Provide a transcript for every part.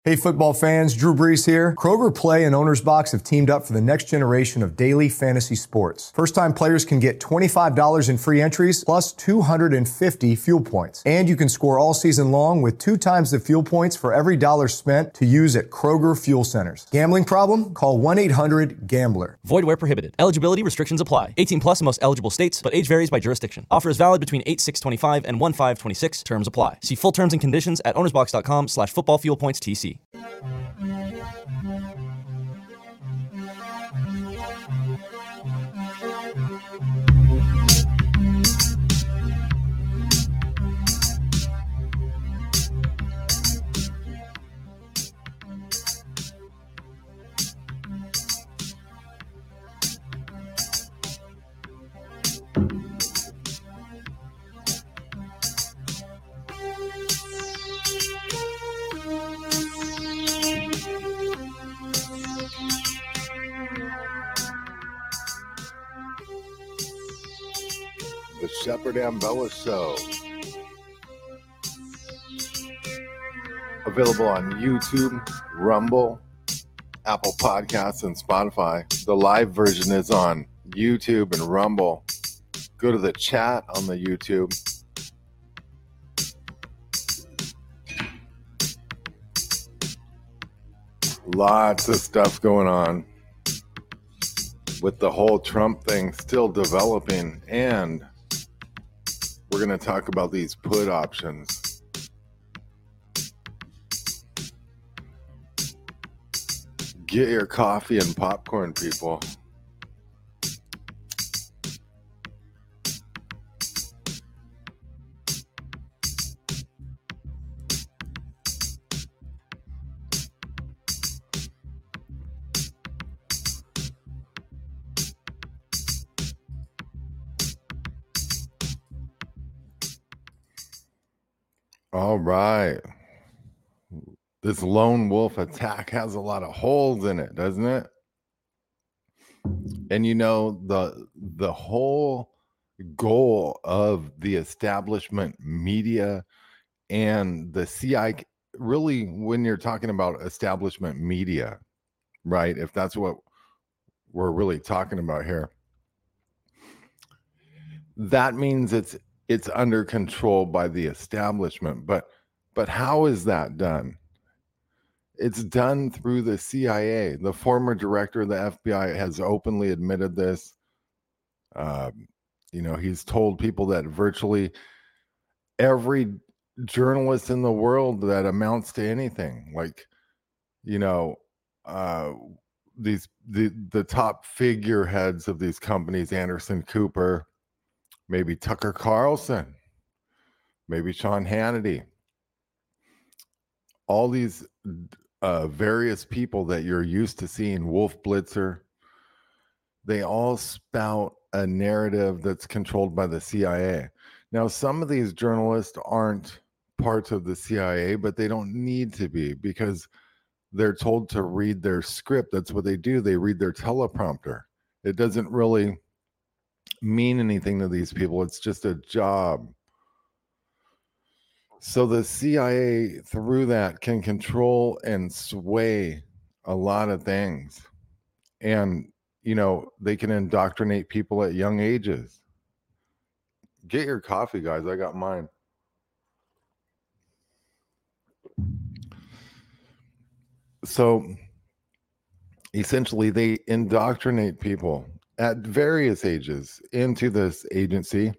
Hey football fans, Drew Brees here. Kroger Play and Owner's Box have teamed up for the next generation of daily fantasy sports. First-time players can get $25 in free entries plus 250 fuel points. And you can score all season long with 2 times the fuel points for every dollar spent to use at Kroger Fuel Centers. Gambling problem? Call 1-800-GAMBLER. Void where prohibited. Eligibility restrictions apply. 18 plus in most eligible states, but age varies by jurisdiction. Offer is valid between 8/6/25 and 1/5/26. Terms apply. See full terms and conditions at ownersbox.com/footballfuelpoints-TC. The Shepard Ambella Show. Available on YouTube, Rumble, Apple Podcasts, and Spotify. The live version is on YouTube and Rumble. Go to the chat on the YouTube. Lots of stuff going on with the whole Trump thing still developing, and we're going to talk about these put options. Get your coffee and popcorn, people. All right. This lone wolf attack has a lot of holes in it, doesn't it? And you know, the whole goal of the establishment media and the CI, really, when you're talking about establishment media, right? If that's what we're really talking about here, that means it's under control by the establishment. But how is that done? It's done through the CIA. The former director of the FBI has openly admitted this. He's told people that virtually every journalist in the world that amounts to anything, like, the top figureheads of these companies, Anderson Cooper, maybe Tucker Carlson, maybe Sean Hannity, all these various people that you're used to seeing, Wolf Blitzer, they all spout a narrative that's controlled by the CIA. Now, some of these journalists aren't parts of the CIA, but they don't need to be because they're told to read their script. That's what they do. They read their teleprompter. It doesn't really mean anything to these people. It's just a job. So the CIA, through that, can control and sway a lot of things. And, they can indoctrinate people at young ages. Get your coffee, guys. I got mine. So essentially, they indoctrinate people at various ages into this agency.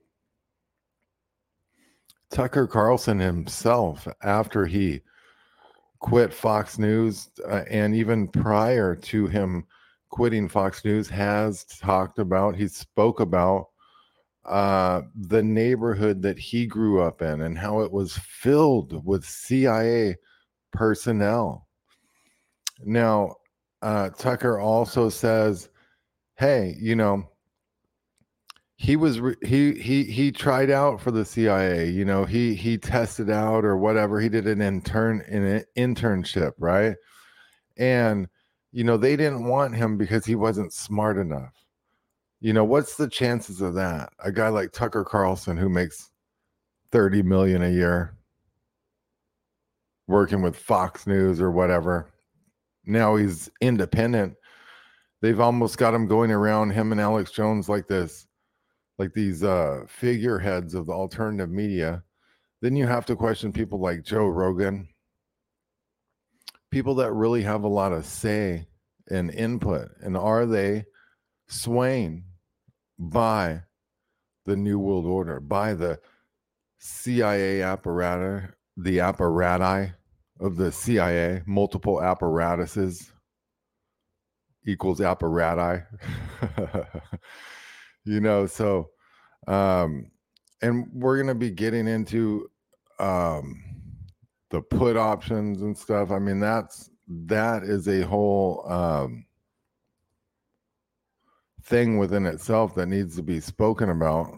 Tucker Carlson himself, after he quit Fox News, and even prior to him quitting Fox News, he spoke about the neighborhood that he grew up in and how it was filled with CIA personnel. Now, Tucker also says, hey, he tried out for the CIA, he tested out or whatever. He did an internship, right? And, they didn't want him because he wasn't smart enough. What's the chances of that? A guy like Tucker Carlson, who makes $30 million a year. working with Fox News or whatever. Now he's independent. They've almost got him going around, him and Alex Jones, like this, like these figureheads of the alternative media. Then you have to question people like Joe Rogan, people that really have a lot of say and input. And are they swaying by the New World Order, by the CIA apparatus, the apparati of the CIA, multiple apparatuses equals apparati? So and we're going to be getting into the put options and stuff. I mean, that is a whole thing within itself that needs to be spoken about.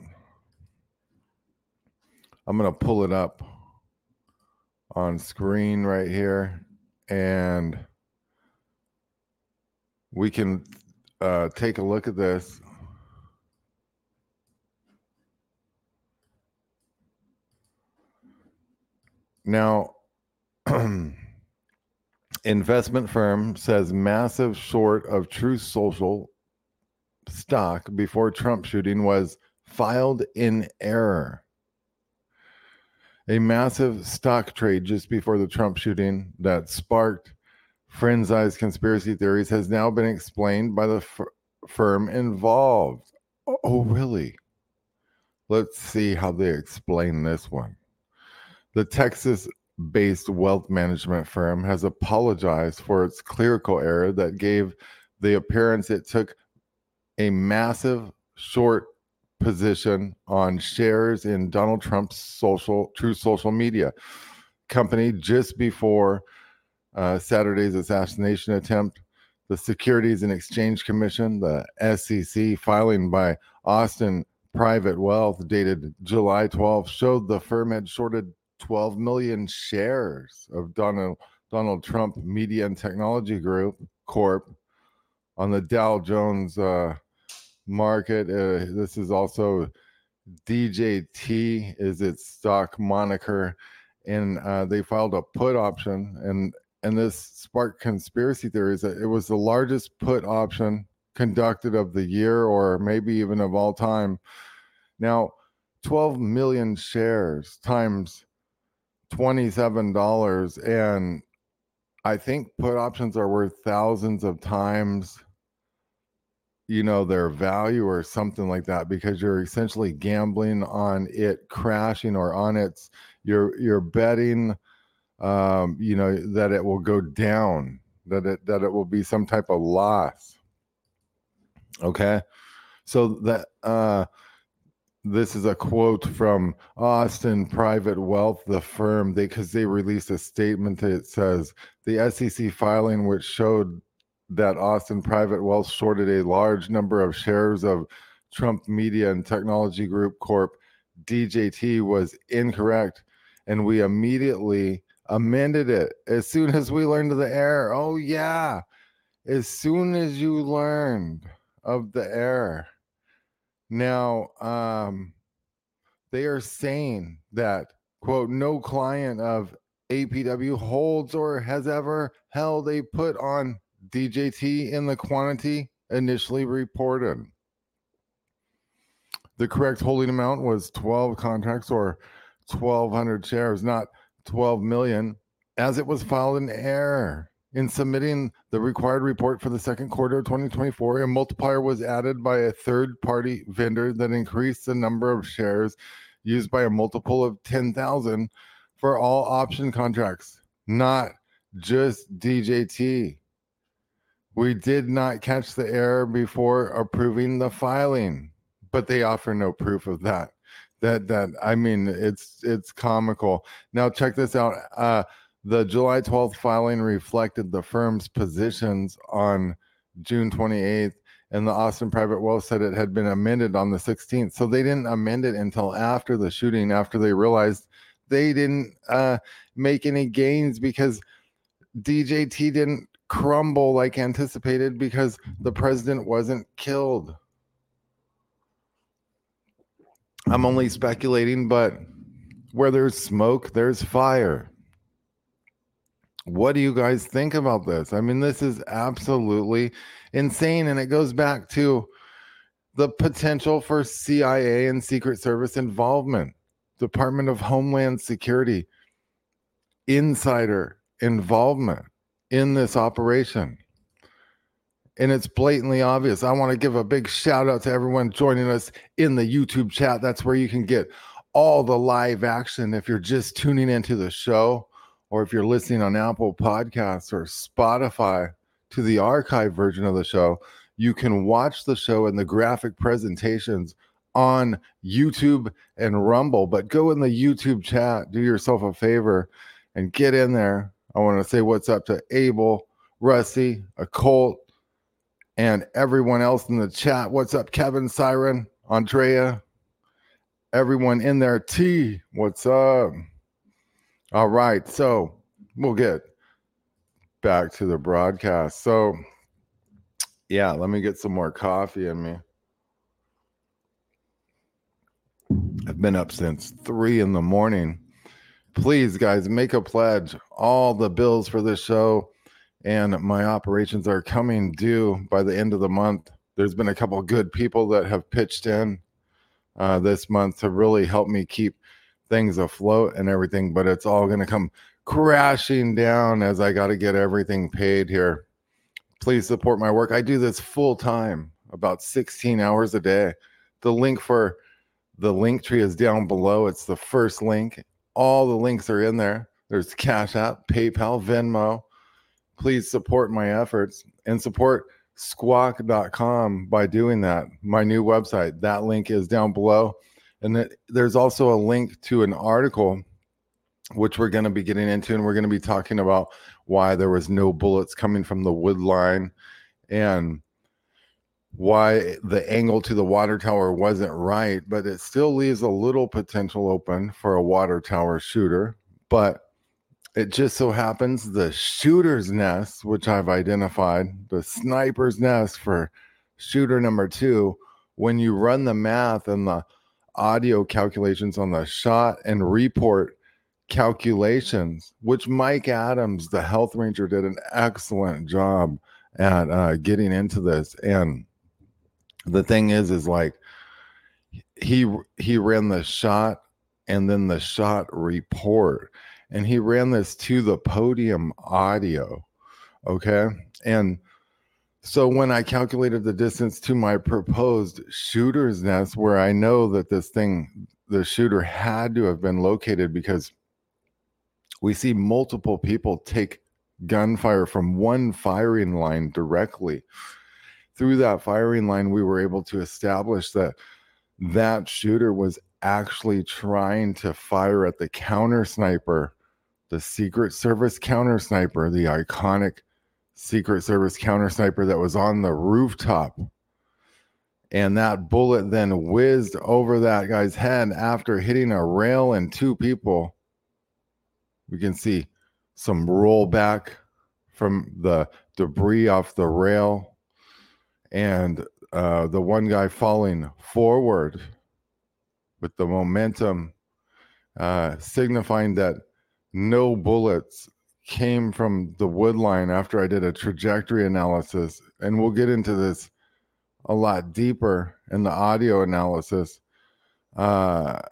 I'm going to pull it up on screen right here, and we can take a look at this. Now, investment firm says massive short of Truth Social stock before Trump shooting was filed in error. A massive stock trade just before the Trump shooting that sparked frenzied conspiracy theories has now been explained by the firm involved. Oh, really? Let's see how they explain this one. The Texas-based wealth management firm has apologized for its clerical error that gave the appearance it took a massive short position on shares in Donald Trump's Truth Social media company just before Saturday's assassination attempt. The Securities and Exchange Commission, the SEC, filing by Austin Private Wealth dated July 12th showed the firm had shorted 12 million shares of Donald Trump Media and Technology Group Corp on the Dow Jones market. This is also DJT is its stock moniker, and they filed a put option, and this sparked conspiracy theories that it was the largest put option conducted of the year or maybe even of all time. Now, 12 million shares times $27, and I think put options are worth thousands of times their value or something like that, because you're essentially gambling on it crashing or on its you're betting that it will go down, that it will be some type of loss. Okay, so that this is a quote from Austin Private Wealth, the firm, because they released a statement that says the SEC filing, which showed that Austin Private Wealth shorted a large number of shares of Trump Media and Technology Group Corp, DJT, was incorrect, and we immediately amended it as soon as we learned of the error. Oh yeah, as soon as you learned of the error. Now, they are saying that, quote, no client of APW holds or has ever held a put on DJT in the quantity initially reported. The correct holding amount was 12 contracts or 1,200 shares, not 12 million, as it was filed in error. In submitting the required report for the second quarter of 2024, a multiplier was added by a third-party vendor that increased the number of shares used by a multiple of 10,000 for all option contracts, not just DJT. We did not catch the error before approving the filing, but they offer no proof of that. I mean, it's comical. Now check this out. The July 12th filing reflected the firm's positions on June 28th, and the Austin Private Wealth said it had been amended on the 16th. So they didn't amend it until after the shooting, after they realized they didn't make any gains because DJT didn't crumble like anticipated because the president wasn't killed. I'm only speculating, but where there's smoke, there's fire. What do you guys think about this? I mean, this is absolutely insane. And it goes back to the potential for CIA and Secret Service involvement, Department of Homeland Security, insider involvement in this operation. And it's blatantly obvious. I want to give a big shout out to everyone joining us in the YouTube chat. That's where you can get all the live action if you're just tuning into the show, or if you're listening on Apple Podcasts or Spotify to the archive version of the show. You can watch the show and the graphic presentations on YouTube and Rumble. But go in the YouTube chat, do yourself a favor, and get in there. I want to say what's up to Abel, Rusty, Colt, and everyone else in the chat. What's up, Kevin, Siren, Andrea, everyone in there. T, what's up? All right, so we'll get back to the broadcast. So, yeah, let me get some more coffee in me. I've been up since 3 a.m. Please, guys, make a pledge. All the bills for this show and my operations are coming due by the end of the month. There's been a couple of good people that have pitched in this month to really help me keep things afloat and everything, but it's all going to come crashing down as I got to get everything paid here. Please support my work. I do this full time, about 16 hours a day. The link for the link tree is down below. It's the first link. All the links are in there. There's Cash App, PayPal, Venmo. Please support my efforts and support squawk.com by doing that. My new website, that link is down below. And there's also a link to an article, which we're going to be getting into, and we're going to be talking about why there was no bullets coming from the wood line and why the angle to the water tower wasn't right, but it still leaves a little potential open for a water tower shooter. But it just so happens the shooter's nest, which I've identified, the sniper's nest for shooter number 2, when you run the math and the audio calculations on the shot and report calculations, which Mike Adams, the health ranger, did an excellent job at getting into this. And the thing is like he ran the shot and then the shot report, and he ran this to the podium audio. Okay. And so when I calculated the distance to my proposed shooter's nest, where I know that the shooter had to have been located, because we see multiple people take gunfire from one firing line directly. Through that firing line, we were able to establish that shooter was actually trying to fire at the counter sniper, the Secret Service counter sniper, the iconic Secret Service counter sniper that was on the rooftop. And that bullet then whizzed over that guy's head after hitting a rail and 2 people. We can see some rollback from the debris off the rail, and the one guy falling forward with the momentum, signifying that no bullets came from the wood line after I did a trajectory analysis. And we'll get into this a lot deeper in the audio analysis, to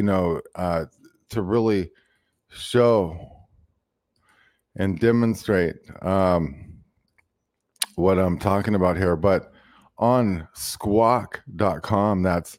really show and demonstrate what I'm talking about here. But on squawk.com, that's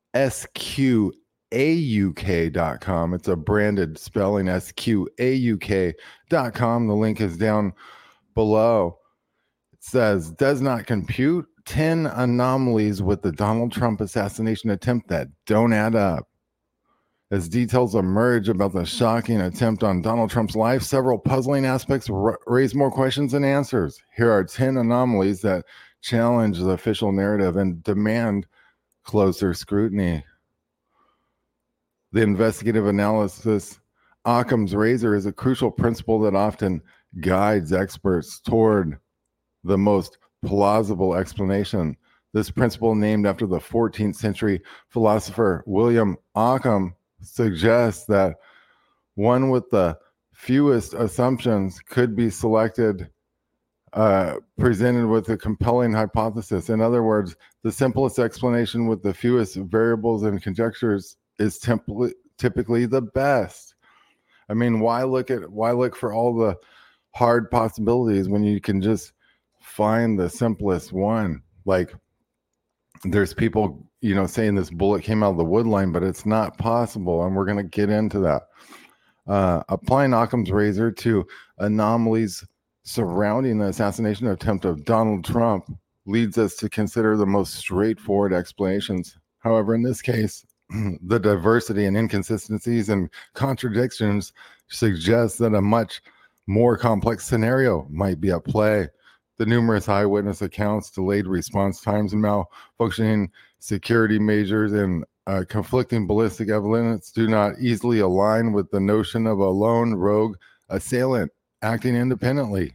SQAUK.com. It's a branded spelling, SQAUK.com. The link is down below. It says, does not compute 10 anomalies with the Donald Trump assassination attempt that don't add up. As details emerge about the shocking attempt on Donald Trump's life, several puzzling aspects raise more questions than answers. Here are 10 anomalies that challenge the official narrative and demand closer scrutiny. The investigative analysis, Occam's razor, is a crucial principle that often guides experts toward the most plausible explanation. This principle, named after the 14th century philosopher William Occam, suggests that one with the fewest assumptions could be selected, presented with a compelling hypothesis. In other words, the simplest explanation with the fewest variables and conjectures is typically the best. I mean, why look for all the hard possibilities when you can just find the simplest one? Like, there's people, saying this bullet came out of the wood line, but it's not possible, and we're going to get into that. Applying Occam's razor to anomalies surrounding the assassination attempt of Donald Trump leads us to consider the most straightforward explanations. However, in this case, the diversity and inconsistencies and contradictions suggest that a much more complex scenario might be at play. The numerous eyewitness accounts, delayed response times, and malfunctioning security measures and conflicting ballistic evidence do not easily align with the notion of a lone rogue assailant acting independently.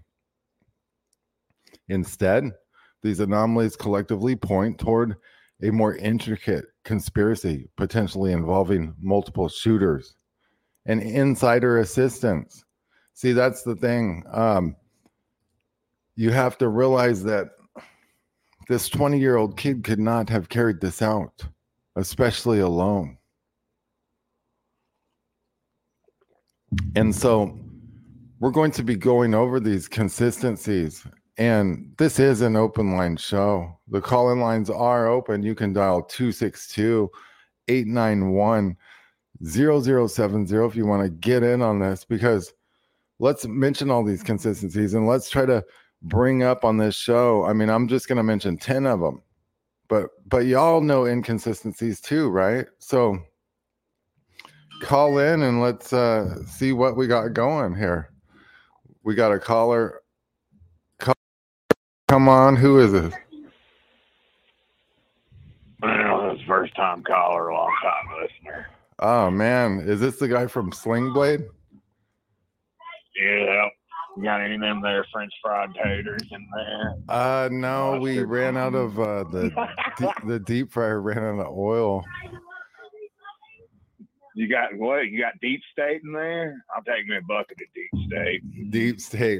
Instead, these anomalies collectively point toward a more intricate conspiracy, potentially involving multiple shooters and insider assistance. See, that's the thing. You have to realize that this 20-year-old kid could not have carried this out, especially alone. And so we're going to be going over these consistencies. And this is an open line show. The call-in lines are open. You can dial 262-891-0070 if you want to get in on this, because let's mention all these consistencies and let's try to bring up on this show. I mean, I'm just going to mention 10 of them, but y'all know inconsistencies too, right? So call in and let's see what we got going here. We got a caller. Come on, who is it? Well, this first time caller, long time listener. Oh man, is this the guy from Sling Blade? Yeah. You got any of them there French fried taters in there? No, we ran out of the deep fryer ran out of oil. You got what? You got deep state in there? I'll take me a bucket of deep state. Deep state.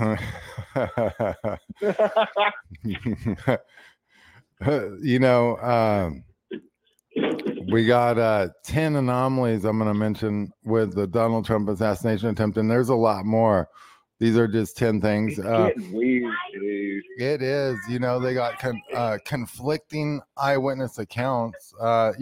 We got 10 anomalies I'm going to mention with the Donald Trump assassination attempt, and there's a lot more. These are just 10 things. It's getting weird, dude. It is. They got conflicting eyewitness accounts.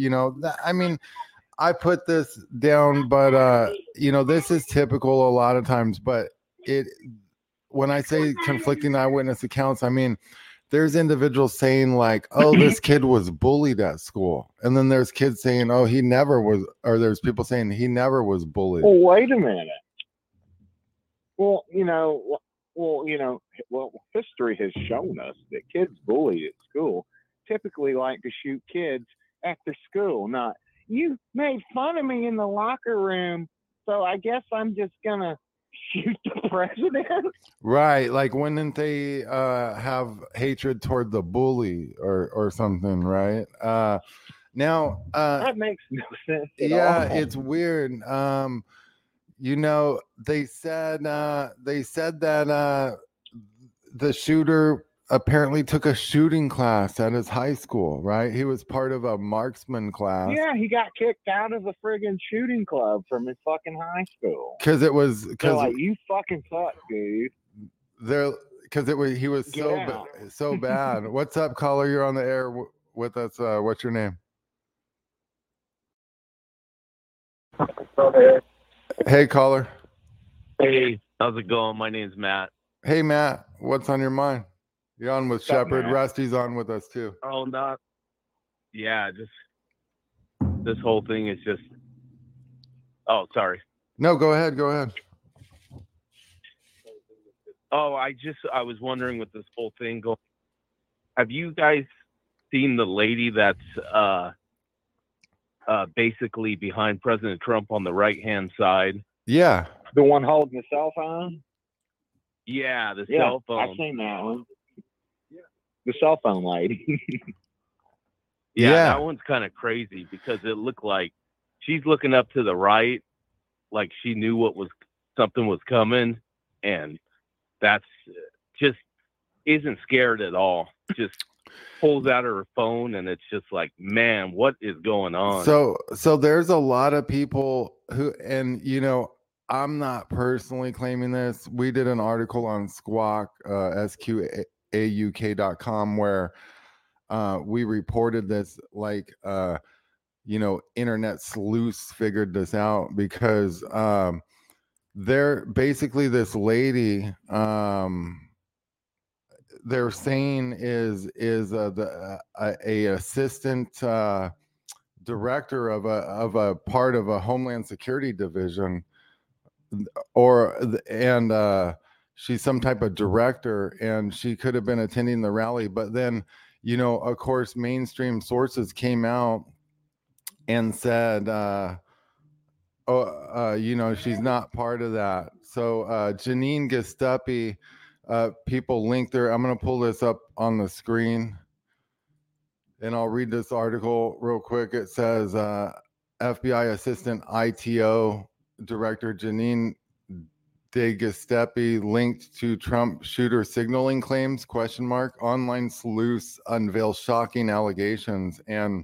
I put this down, but this is typical a lot of times. But when I say conflicting eyewitness accounts, I mean there's individuals saying like, "Oh, this kid was bullied at school," and then there's kids saying, "Oh, he never was," or there's people saying he never was bullied. Well, wait a minute. Well, history has shown us that kids bullied at school typically like to shoot kids after school, not. You made fun of me in the locker room, so I guess I'm just going to shoot the president. Right. Like, wouldn't they have hatred toward the bully or something, right? Now, that makes no sense at all. It's weird. They said that the shooter apparently took a shooting class at his high school, right? He was part of a marksman class. Yeah, he got kicked out of the friggin' shooting club from his fucking high school. Because you fucking suck, dude. He was so bad. What's up, caller? You're on the air with us. What's your name? Hey, caller. Hey, how's it going? My name's Matt. Hey, Matt. What's on your mind? You're on with Shepard. Rusty's on with us too. Oh, not. Yeah, just this whole thing is just. Oh, sorry. No, go ahead. Oh, I was wondering with this whole thing going. Have you guys seen the lady that's basically behind President Trump on the right-hand side? Yeah. The one holding the cell phone? Yeah, the cell phone. I've seen that one. The cell phone lady. Yeah, that one's kind of crazy because it looked like she's looking up to the right, like she knew what was something was coming, and that's just isn't scared at all. Just pulls out her phone, and it's just like, man, what is going on? So there's a lot of people who, and I'm not personally claiming this. We did an article on Squawk, sqauk.com, where we reported this, like, internet sleuths figured this out, because they're basically, this lady, they're saying is a assistant director of a part of a Homeland Security division, and she's some type of director, and she could have been attending the rally. But then, of course, mainstream sources came out and said, she's not part of that. So Janine Giuseppe, people linked her. I'm going to pull this up on the screen, and I'll read this article real quick. It says, FBI Assistant ITO Director Janine De Giuseppe linked to Trump shooter signaling claims, ? Online sleuths unveil shocking allegations. And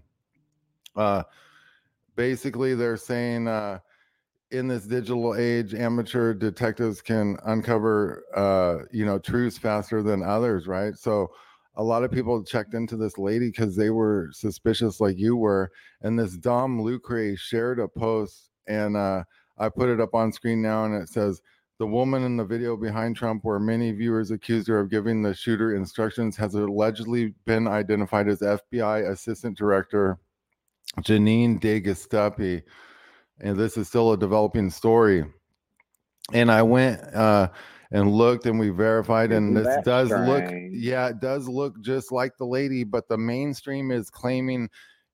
basically they're saying, in this digital age, amateur detectives can uncover, truths faster than others, right? So a lot of people checked into this lady because they were suspicious, like you were. And this Dom Lucre shared a post, and I put it up on screen now, and it says, the woman in the video behind Trump, where many viewers accused her of giving the shooter instructions, has allegedly been identified as FBI Assistant Director Janine De Giuseppe. And this is still a developing story. And I went and looked, and we verified, and this does look, it does look just like the lady, but the mainstream is claiming,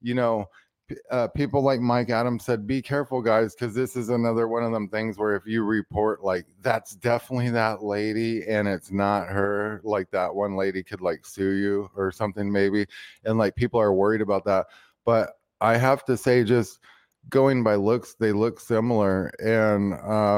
people like Mike Adams said, be careful, guys, because this is another one of them things where if you report, like, that's definitely that lady and it's not her, like, that one lady could, like, sue you or something maybe. And, like, people are worried about that. But I have to say, just going by looks, they look similar. And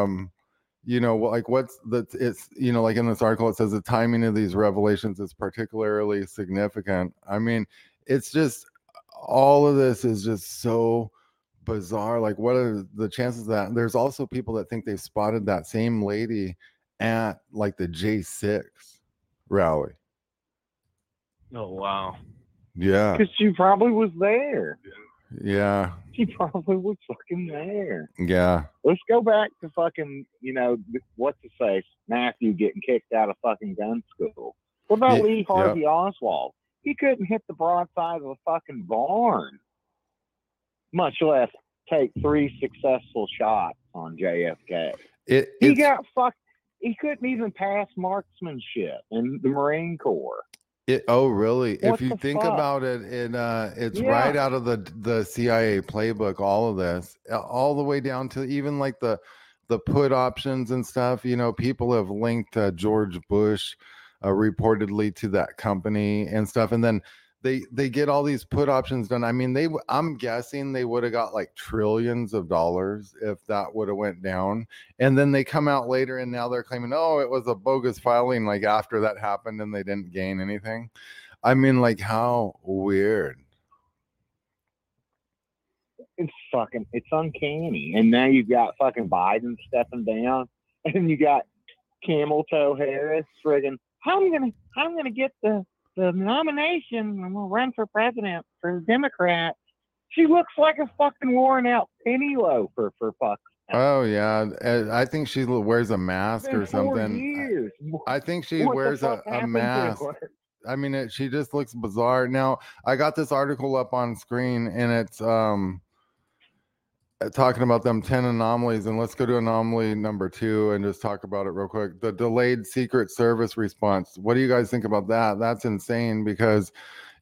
like, what's the, it's, like in this article, it says the timing of these revelations is particularly significant. I mean, it's just, all of this is just so bizarre. Like, what are the chances that there's also people that think they spotted that same lady at, like, the J6 rally? Oh, wow. Yeah. Because she probably was there. Yeah. She probably was fucking there. Yeah. Let's go back to fucking, what to say, Matthew getting kicked out of fucking gun school. What about Lee Harvey Oswald? He couldn't hit the broadside of a fucking barn, much less take 3 successful shots on JFK. He got fucked. He couldn't even pass marksmanship in the Marine Corps. Oh, really? If you think about it, it's right out of the CIA playbook, all of this, all the way down to even like the put options and stuff. People have linked George Bush reportedly to that company and stuff. And then they get all these put options done. I mean, I'm guessing they would have got like trillions of dollars if that would have went down. And then they come out later and now they're claiming, oh, it was a bogus filing, like, after that happened, and they didn't gain anything. I mean, like, how weird. It's uncanny. And now you've got fucking Biden stepping down, and you got Camel Toe Harris friggin', I'm gonna get the nomination. I'm gonna run for president for the Democrat. She looks like a fucking worn out penny loafer, for fuck's sake. Oh yeah, I think she wears a mask or something. 4 years. I think she wears a mask. I mean, she just looks bizarre. Now, I got this article up on screen, and it's talking about them 10 anomalies, and let's go to anomaly number 2 and just talk about it real quick. The delayed Secret Service response. What do you guys think about that? That's insane because,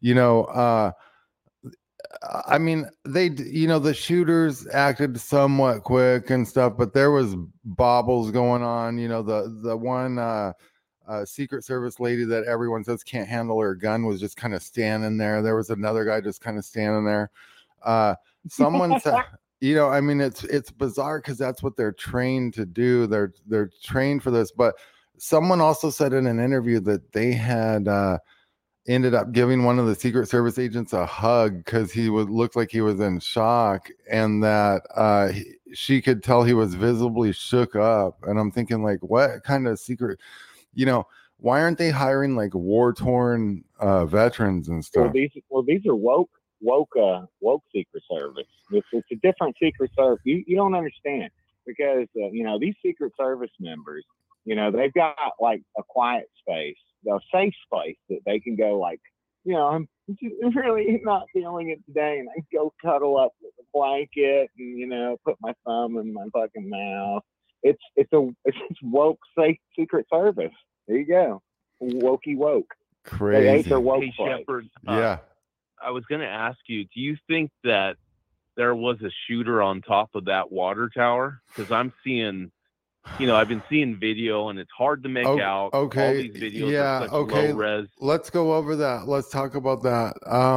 I mean, the shooters acted somewhat quick and stuff, but there was bobbles going on. The one Secret Service lady that everyone says can't handle her gun was just kind of standing there. There was another guy just kind of standing there. Someone said, I mean, it's bizarre because that's what they're trained to do. They're trained for this. But someone also said in an interview that they had ended up giving one of the Secret Service agents a hug because he would look like he was in shock, and that she could tell he was visibly shook up. And I'm thinking, like, what kind of secret? Why aren't they hiring like war-torn veterans and stuff? These are woke Secret Service. It's a different Secret Service. You don't understand because these Secret Service members, they've got like a quiet space, a safe space that they can go like, I'm just really not feeling it today, and I go cuddle up with a blanket and put my thumb in my fucking mouth. It's woke safe Secret Service. There you go, wokey woke. Crazy. They ate their woke Hey, place. Shepard, Yeah. I was going to ask you, do you think that there was a shooter on top of that water tower? Because I'm seeing, I've been seeing video and it's hard to make out. Okay. All these videos are such low res. Let's go over that. Let's talk about that.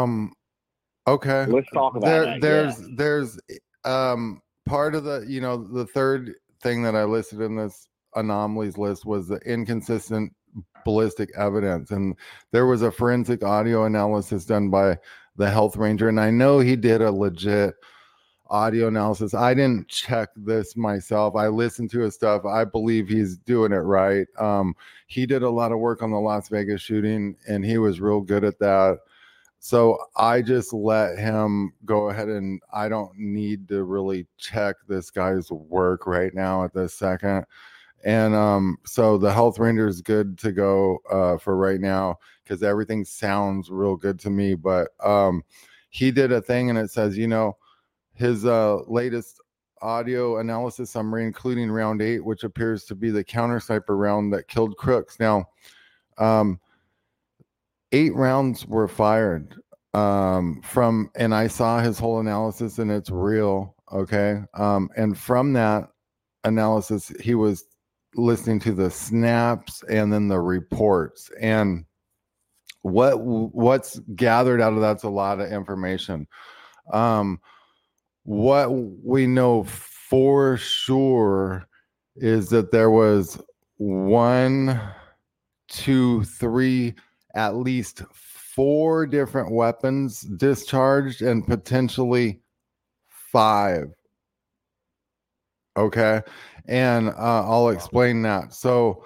Okay. Let's talk about There's part of the, the third thing that I listed in this anomalies list was the inconsistent ballistic evidence, and there was a forensic audio analysis done by the health ranger, and I know he did a legit audio analysis. I didn't check this myself. I listened to his stuff. I believe he's doing it right. He did a lot of work on the Las Vegas shooting, and he was real good at that. So I just let him go ahead, and I don't need to really check this guy's work right now at this second. And so the health ranger is good to go for right now because everything sounds real good to me. But he did a thing, and it says, his latest audio analysis summary, including round 8, which appears to be the counter sniper round that killed Crooks. Now, 8 rounds were fired and I saw his whole analysis, and it's real. Okay. And from that analysis, he was listening to the snaps and then the reports, and what's gathered out of that's a lot of information. What we know for sure is that there was 1, 2, 3, at least 4 different weapons discharged, and potentially 5. Okay. And I'll explain that. So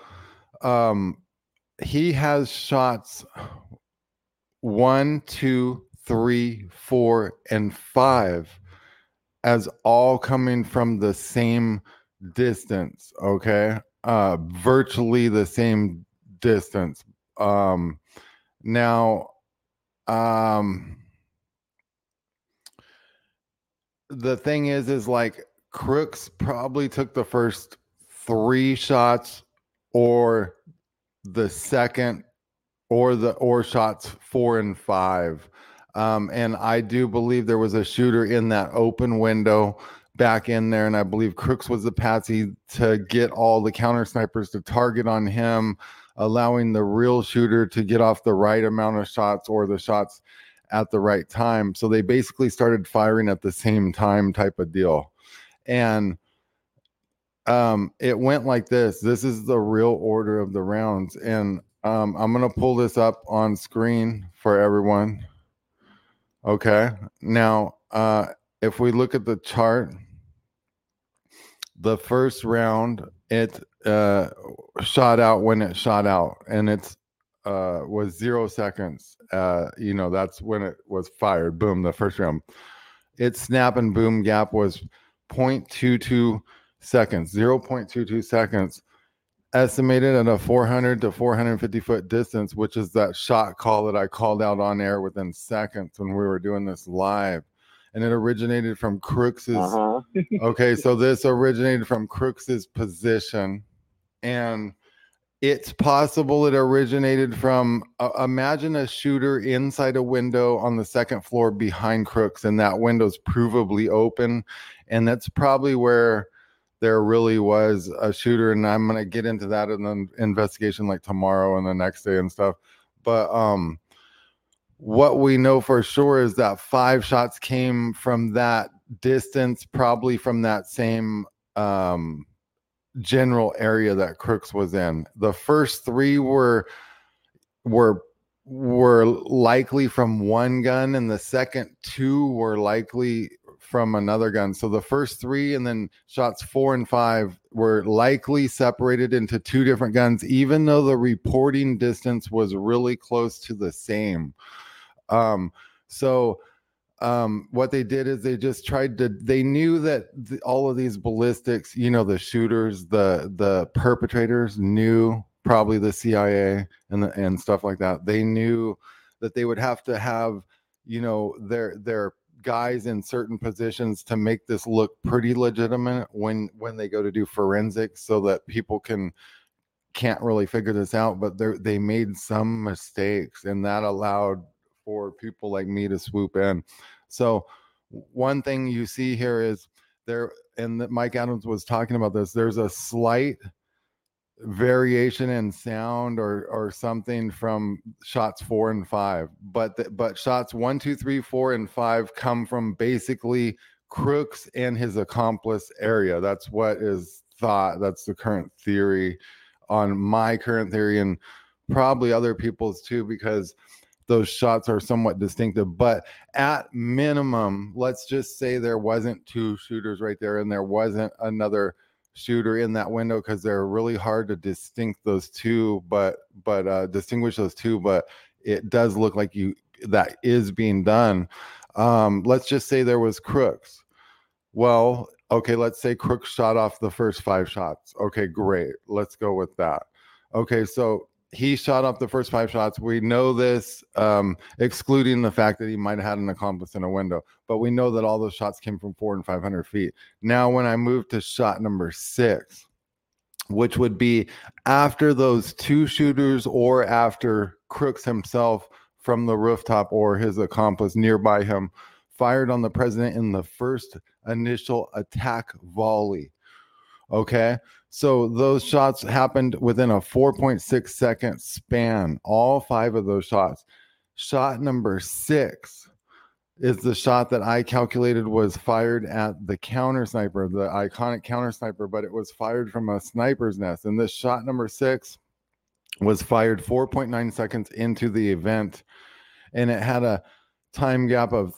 he has shots 1, 2, 3, 4, and 5 as all coming from the same distance. Okay. Virtually the same distance. Now, the thing is like, Crooks probably took the first 3 shots, or the second, or shots 4 and 5. And I do believe there was a shooter in that open window back in there, and I believe Crooks was the patsy to get all the counter snipers to target on him, allowing the real shooter to get off the right amount of shots, or the shots at the right time. So they basically started firing at the same time, type of deal. And it went like this. This is the real order of the rounds. And I'm going to pull this up on screen for everyone. Okay. Now, if we look at the chart, the first round, it shot out when it shot out, and it was 0 seconds. That's when it was fired. Boom, the first round. Its snap and boom gap was 0.22 seconds, 0.22 seconds, estimated at a 400 to 450 foot distance, which is that shot call that I called out on air within seconds when we were doing this live. And it originated from Crooks's. Okay, so this originated from Crooks's position, and it's possible it originated from, imagine a shooter inside a window on the second floor behind Crooks, and that window's provably open. And that's probably where there really was a shooter. And I'm going to get into that in the investigation like tomorrow and the next day and stuff. But what we know for sure is that 5 shots came from that distance, probably from that same general area that Crooks was in. The first 3 were likely from one gun, and the second 2 were likely from another gun. So the first 3 and then shots 4 and 5 were likely separated into 2 different guns, even though the reporting distance was really close to the same. What they did is they just they knew that all of these ballistics, the shooters, the perpetrators knew, probably the CIA and stuff like that. They knew that they would have to have, their guys in certain positions to make this look pretty legitimate when they go to do forensics, so that people can't really figure this out. But they made some mistakes, and that allowed for people like me to swoop in. So one thing you see here is there, and Mike Adams was talking about this, there's a slight variation in sound or something from shots 4 and 5, but shots 1, 2, 3, 4, and 5 come from basically Crooks and his accomplice area. That's what is thought. That's the current theory, on my current theory, and probably other people's too, because those shots are somewhat distinctive. But at minimum, let's just say there wasn't 2 shooters right there, and there wasn't another shooter in that window, because they're really hard to distinguish those two, but it does look like that is being done. Let's just say there was Crooks. Well, okay, let's say Crooks shot off the first 5 shots. Okay, great. Let's go with that. Okay, so he shot off the first 5 shots. We know this, excluding the fact that he might have had an accomplice in a window, but we know that all those shots came from 400 and 500 feet. Now, when I move to shot number 6, which would be after those 2 shooters or after Crooks himself from the rooftop or his accomplice nearby him fired on the president in the first initial attack volley. Okay, so those shots happened within a 4.6 second span, all 5 of those shots. Shot number 6 is the shot that I calculated was fired at the counter sniper, the iconic counter sniper, but it was fired from a sniper's nest. And this shot number 6 was fired 4.9 seconds into the event, and it had a time gap of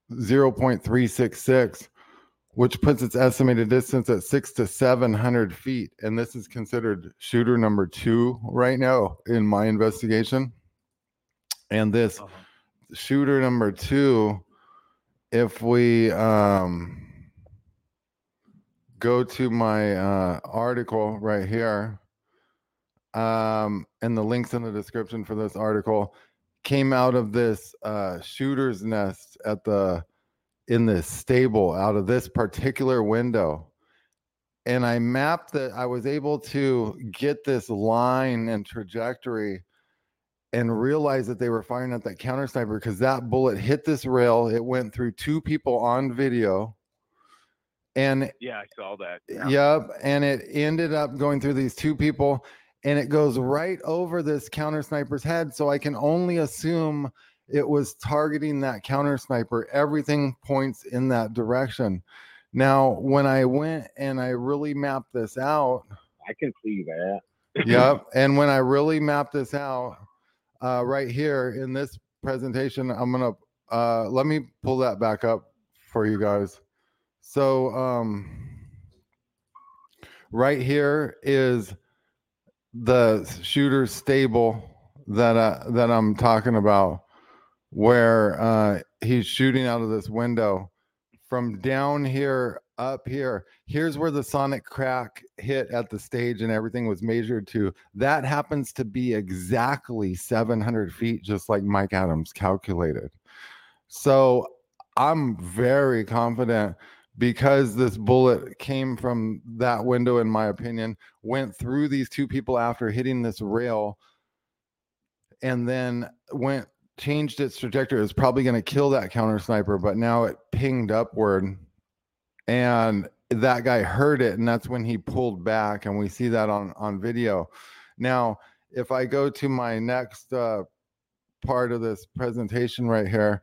0.366, which puts its estimated distance at 600 to 700 feet. And this is considered shooter number 2 right now in my investigation. And this shooter number 2, if we go to my article right here, and the links in the description for this article, came out of this shooter's nest in this stable out of this particular window. And I mapped that. I was able to get this line and trajectory and realize that they were firing at that counter sniper, because that bullet hit this rail. It went through 2 people on video. And yeah, I saw that. Yeah. Yep. And it ended up going through these 2 people, and it goes right over this counter sniper's head. So I can only assume it was targeting that counter sniper. Everything points in that direction. Now, when I went and I really mapped this out, I can see that. Yep. And when I really mapped this out, right here in this presentation, I'm going to, let me pull that back up for you guys. So, right here is the shooter's stable that I'm talking about, where he's shooting out of this window. From down here up here, here's where the sonic crack hit at the stage and everything was measured to. That happens to be exactly 700 feet, just like Mike Adams calculated. So I'm very confident, because this bullet came from that window, in my opinion, went through these 2 people after hitting this rail, and then changed its trajectory. It was probably going to kill that counter sniper, but now it pinged upward, and that guy heard it, and that's when he pulled back, and we see that on video. Now, if I go to my next part of this presentation right here,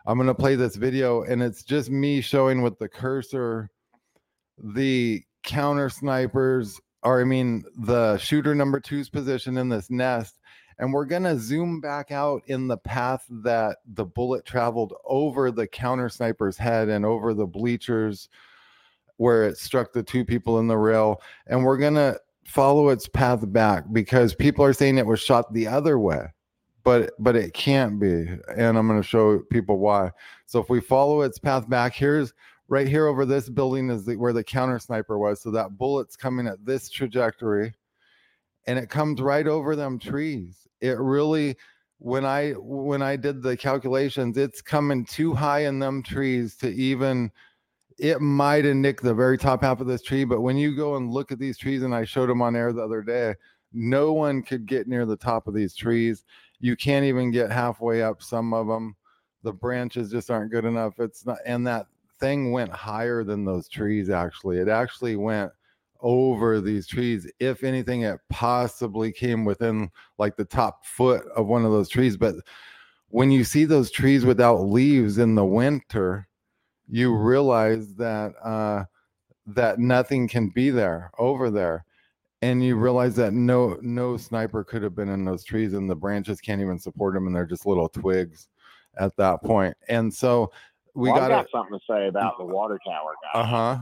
I'm going to play this video, and it's just me showing with the cursor the counter snipers, or I mean the shooter number 2's position in this nest. And we're going to zoom back out in the path that the bullet traveled over the counter sniper's head and over the bleachers where it struck the 2 people in the rail. And we're going to follow its path back because people are saying it was shot the other way, but it can't be. And I'm going to show people why. So if we follow its path back, here's right here over this building is where the counter sniper was. So that bullet's coming at this trajectory and it comes right over them trees. It really, when I did the calculations, it's coming too high in them trees to even, it might have nicked the very top half of this tree. But when you go and look at these trees, and I showed them on air the other day, no one could get near the top of these trees. You can't even get halfway up some of them. The branches just aren't good enough. It's not, and that thing went higher than those trees. Actually, it actually went over these trees. If anything, it possibly came within like the top foot of one of those trees. But when you see those trees without leaves in the winter, you realize that that nothing can be there over there. And you realize that no sniper could have been in those trees, and the branches can't even support them, and they're just little twigs at that point. And so I got something to say about the water tower guy.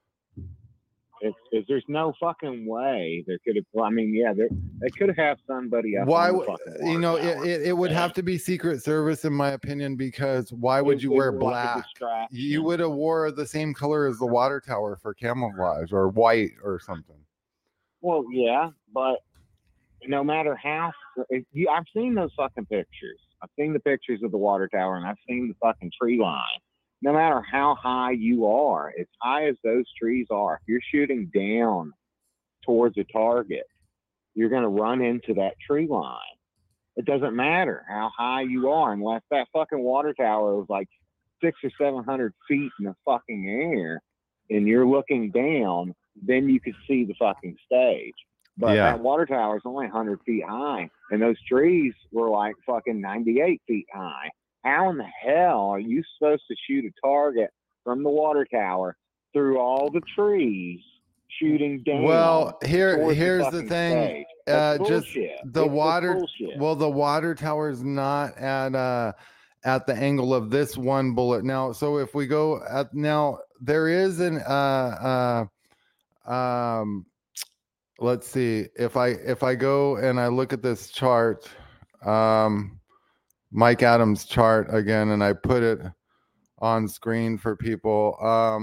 There's no fucking way there could have. Well, I mean, yeah, they could have somebody up. Why on the would fucking you know? water tower. It would have to be Secret Service, in my opinion, because why would you wear black? You would have wore the same color as the water tower for camouflage, or white or something. Well, yeah, but no matter how, I've seen those fucking pictures. I've seen the pictures of the water tower, and I've seen the fucking tree line. No matter how high you are, as high as those trees are, if you're shooting down towards a target, you're going to run into that tree line. It doesn't matter how high you are, unless that fucking water tower was like 600 or 700 feet in the fucking air, and you're looking down, then you could see the fucking stage. But that water tower is only 100 feet high, and those trees were like fucking 98 feet high. How in the hell are you supposed to shoot a target from the water tower through all the trees shooting down? Well, here's the thing. Just the water. Well, the water tower is not at the angle of this one bullet. Now, so if we go at now, there is an let's see, if I go and I look at this chart, Mike Adams chart again, and I put it on screen for people.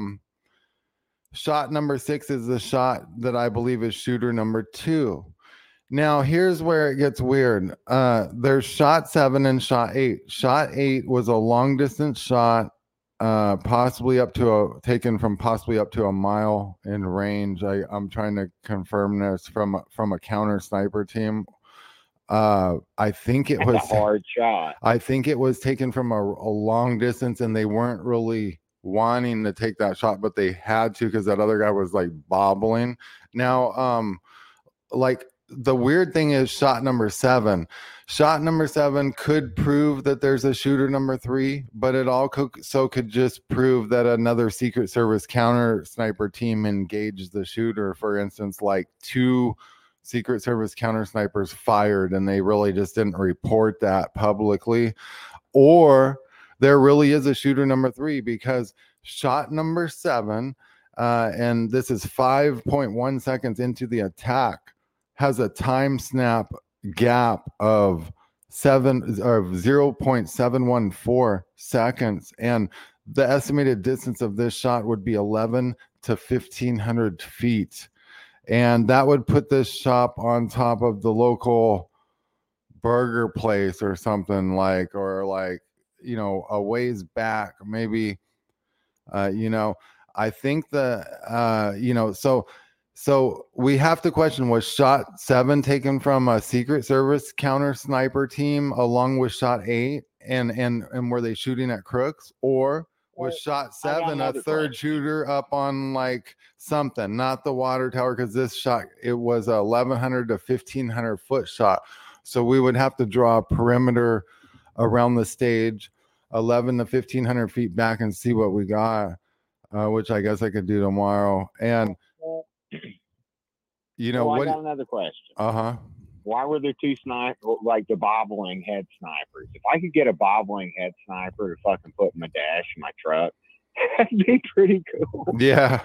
Shot number 6 is the shot that I believe is shooter number 2. Now here's where it gets weird. There's shot 7 and shot 8. Shot 8 was a long distance shot, possibly up to possibly up to a mile in range. I'm trying to confirm this from a counter sniper team. I think it was a hard shot. I think it was taken from a long distance, and they weren't really wanting to take that shot, but they had to because that other guy was like bobbling. Now, like the weird thing is shot number 7. Shot number 7 could prove that there's a shooter number 3, but it also could just prove that another Secret Service counter sniper team engaged the shooter. For instance, like 2 Secret Service counter snipers fired, and they really just didn't report that publicly. Or there really is a shooter number 3, because shot number 7, and this is 5.1 seconds into the attack, has a time snap gap of 0.714 seconds, and the estimated distance of this shot would be 11 to 1,500 feet. And that would put this shop on top of the local burger place or something, like, or like, you know, a ways back, maybe, you know, I think so we have to question, was shot 7 taken from a Secret Service counter sniper team along with shot 8, and were they shooting at crooks, or was shot 7 a third shooter up on like something, not the water tower? Because this shot, it was a 1,100 to 1,500 foot shot. So we would have to draw a perimeter around the stage. 11 to 1,500 feet back and see what we got, which I guess I could do tomorrow. And you know I what? got another question. Uh-huh. Why were there two snipers, like the bobbling head snipers? If I could get a bobbling head sniper to fucking put in my dash in my truck, that'd be pretty cool. Yeah.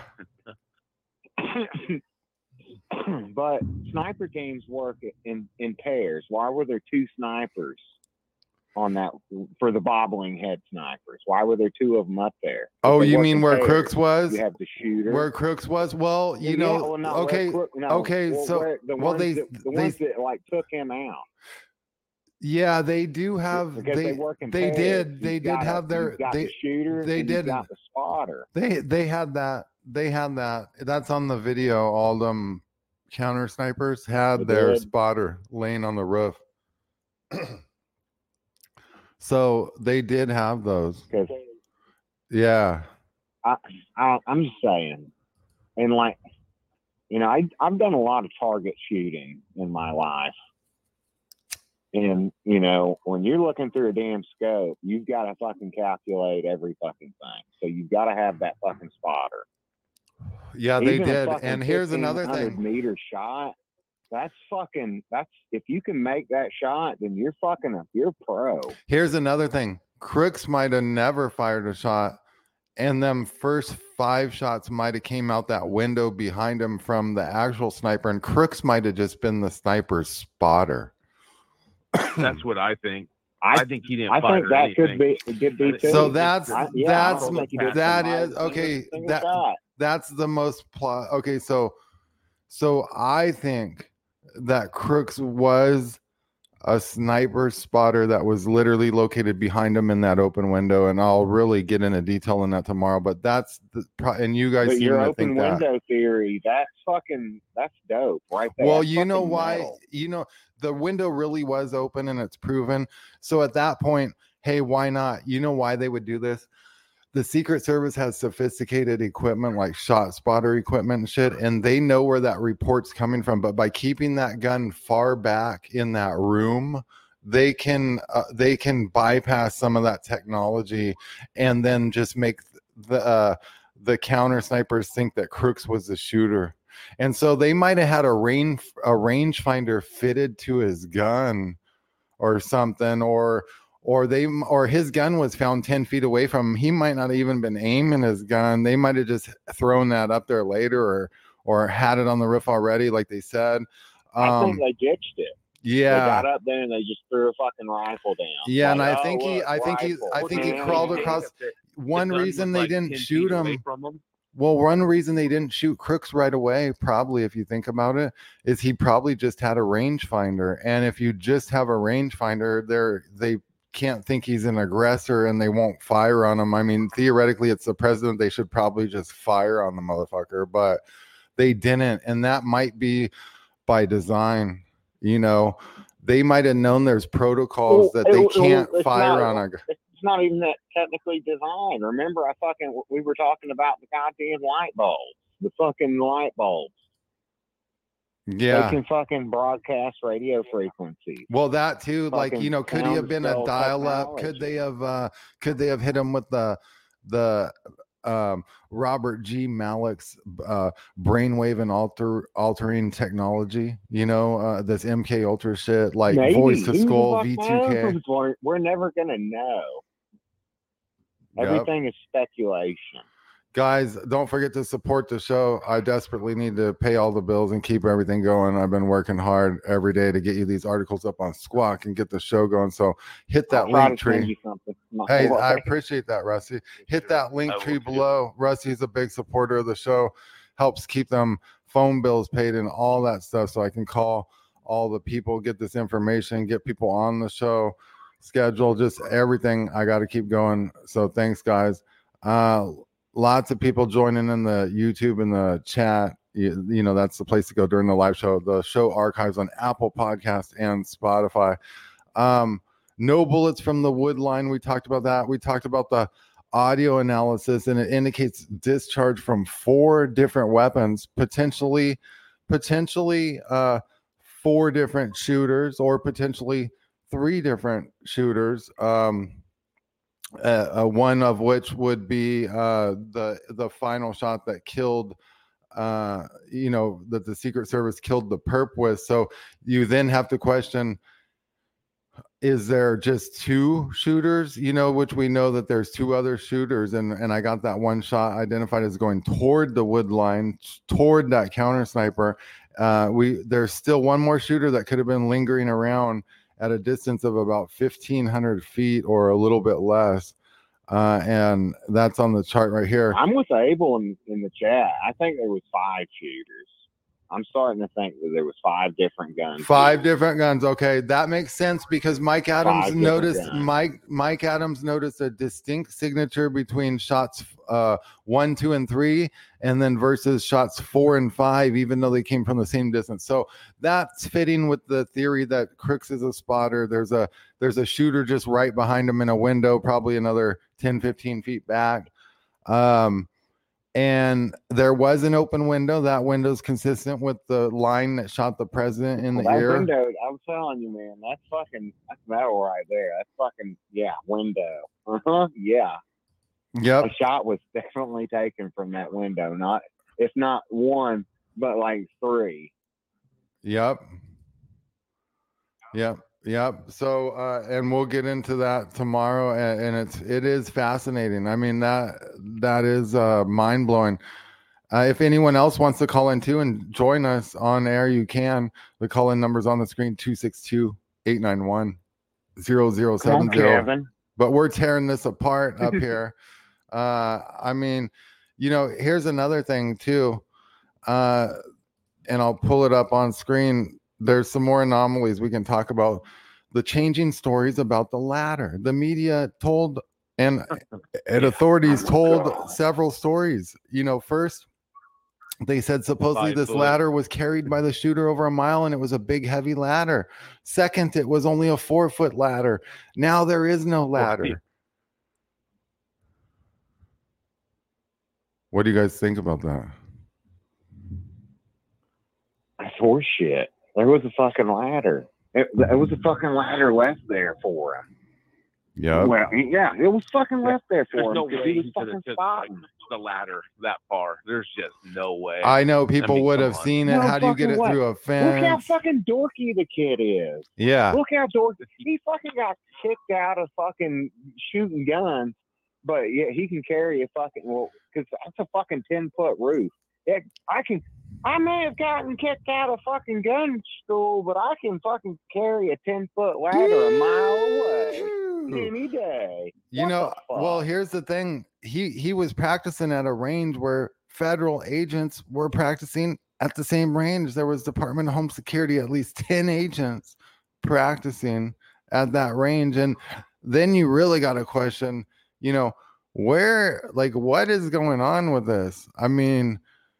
But sniper games work in pairs. Why were there two snipers on that for the bobbling head snipers? Why were there two of them up there? Oh, you mean where Crooks was? You have the shooter. Where Crooks was? Well, you know, okay, so the ones that like took him out. Yeah, they do have. Because they work in they pairs. did have their. The shooter. They did. Got the spotter. They had that. They had that. That's on the video. All them counter snipers had their spotter laying on the roof. So they did have those. Yeah. I'm just saying, and like, you know, I've done a lot of target shooting in my life, and you know, when you're looking through a damn scope, you've got to fucking calculate every fucking thing. So you've got to have that fucking spotter. Yeah, they did. And here's another thing: meter shot. That's if you can make that shot, then you're pro. Here's another thing. Crooks might have never fired a shot, and them first 5 shots might have came out that window behind him from the actual sniper, and Crooks might have just been the sniper's spotter. That's what I think. I think he didn't. I think that could be too. So that is okay. That's the most plot. Okay, so I think that Crooks was a sniper spotter that was literally located behind him in that open window, and I'll really get into detail on that tomorrow. But that's and you guys seem to think that. Window theory, that's dope, right there. Well, that's you know why? metal. You know the window really was open, and it's proven. So at that point, hey, why not? You know why they would do this? The Secret Service has sophisticated equipment like shot spotter equipment and shit, and they know where that report's coming from. But by keeping that gun far back in that room, they can bypass some of that technology, and then just make the counter snipers think that Crooks was the shooter. And so they might have had a rangefinder fitted to his gun or something, or his gun was found 10 feet away from him. He might not have even been aiming his gun. They might have just thrown that up there later or had it on the roof already, like they said. I think they ditched it. Yeah. They got up there and they just threw a fucking rifle down. Yeah, and I think he crawled across. One reason they didn't shoot him. Well, one reason they didn't shoot Crooks right away, probably, if you think about it, is he probably just had a rangefinder. And if you just have a rangefinder, they can't think he's an aggressor and they won't fire on him. I mean, theoretically, it's the president. They should probably just fire on the motherfucker, but they didn't. And that might be by design. You know, they might have known there's protocols that they can't fire on a. It's not even that technically designed. Remember, we were talking about the goddamn light bulbs, the fucking light bulbs. Yeah, they can fucking broadcast radio frequencies. Well, that too, like, you know, could he have been a dial-up? Could they have hit him with the Robert G. Malik's brainwave and altering technology? You know, this MK Ultra shit, like maybe. Voice to skull V2K. We're never gonna know. Everything is speculation. Guys, don't forget to support the show. I desperately need to pay all the bills and keep everything going. I've been working hard every day to get you these articles up on Squawk and get the show going. So hit that link tree. Hey, I appreciate that, Rusty. Hit that link tree below. Rusty's a big supporter of the show. Helps keep them phone bills paid and all that stuff, so I can call all the people, get this information, get people on the show, schedule, just everything. I got to keep going. So thanks, guys. Lots of people joining in the YouTube and the chat. You know, that's the place to go during the live show. The show archives on Apple Podcasts and Spotify. No bullets from the wood line. We talked about that. We talked about the audio analysis, and it indicates discharge from 4 different weapons, potentially 4 different shooters, or potentially 3 different shooters. one of which would be the final shot that killed, that the Secret Service killed the perp with. So you then have to question, is there just two shooters, which we know that there's two other shooters, and I got that one shot identified as going toward the wood line, toward that counter sniper. There's still one more shooter that could have been lingering around at a distance of about 1,500 feet or a little bit less. And that's on the chart right here. I'm with Abel in the chat. I think there was 5 shooters. I'm starting to think that there was 5 different guns. 5 different guns. Okay, that makes sense because Mike Adams noticed a distinct signature between shots 1, 2, and 3, and then versus shots 4 and 5, even though they came from the same distance. So that's fitting with the theory that Crooks is a spotter. There's a shooter just right behind him in a window, probably another 10, 15 feet back. And there was an open window. That window's consistent with the line that shot the president in the ear. That window, I'm telling you, man, that's metal right there. That's fucking, window. Yeah. Yep. A shot was definitely taken from that window. If not one, but like 3. Yep. So, and we'll get into that tomorrow, and it is fascinating. I mean, that is mind blowing. If anyone else wants to call in too and join us on air, you can. The call in number's on the screen, 262-891-0070. But we're tearing this apart up here. I mean, here's another thing too. And I'll pull it up on screen. There's some more anomalies we can talk about. The changing stories about the ladder. The media told and authorities told several stories. First they said supposedly this ladder was carried by the shooter over a mile and it was a big heavy ladder. Second, it was only a 4-foot ladder. Now there is no ladder. What do you guys think about that? That's horseshit. There was a fucking ladder. It was a fucking ladder left there for him. Yeah. Well, yeah, it was fucking left there for him. No way He was he fucking just spotting. the ladder that far. There's just no way. I know people would have seen it. No How do you get it fucking through a fence? Look how fucking dorky the kid is. Yeah. Look how dorky. He fucking got kicked out of fucking shooting guns, but yeah, he can carry a fucking, because that's a fucking 10-foot roof. I may have gotten kicked out of fucking gun school, but I can fucking carry a 10-foot ladder a mile away any day. Well, here's the thing. He was practicing at a range where federal agents were practicing at the same range. There was Department of Home Security, at least 10 agents practicing at that range. And then you really got to question, what is going on with this? I mean,